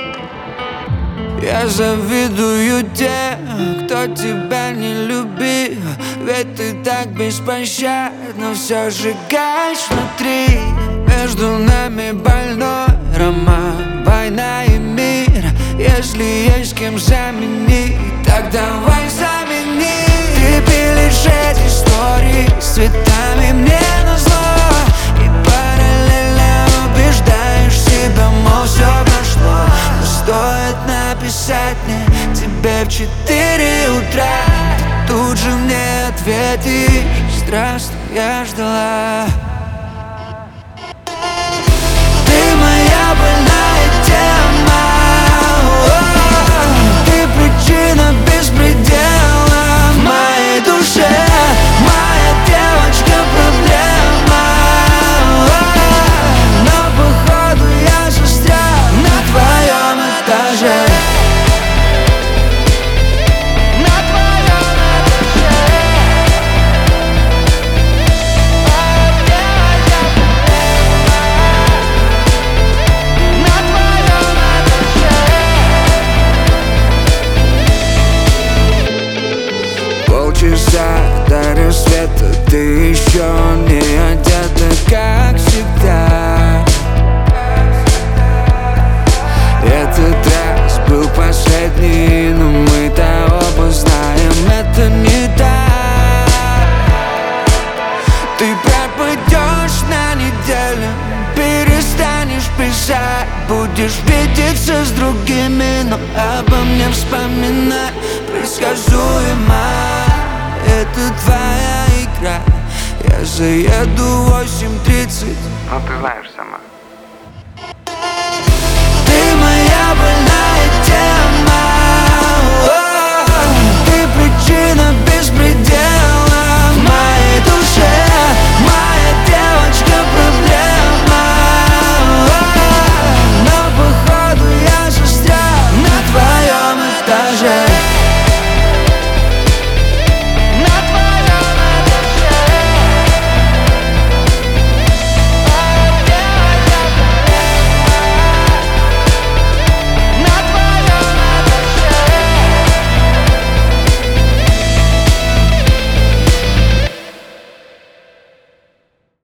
Я завидую тем, кто тебя не любил, ведь ты так беспощадно все сжигаешь внутри. Между нами больной роман, война и мир. Если есть кем заменить, так давай замени. Ты пилишь эти истории с цветами мне назло, и параллельно убеждаешь себя, мол, все прошло. Но стоит написать мне тебе в 4 утра, ты тут же мне ответишь: здравствуй, я ждала. Ты моя больная тема, ты причина беспредела в моей душе, моя девочка проблема. Но походу я застрял на твоем этаже. Полчаса до рассвета, ты еще не одета, как всегда. Этот раз был последний, но мы-то оба знаем, это не так. Ты пропадешь на неделю, перестанешь писать, будешь видеться с другими, но обо мне вспоминай. Предсказуемо, это твоя игра. Я заеду в 8:30, ну ты знаешь сама.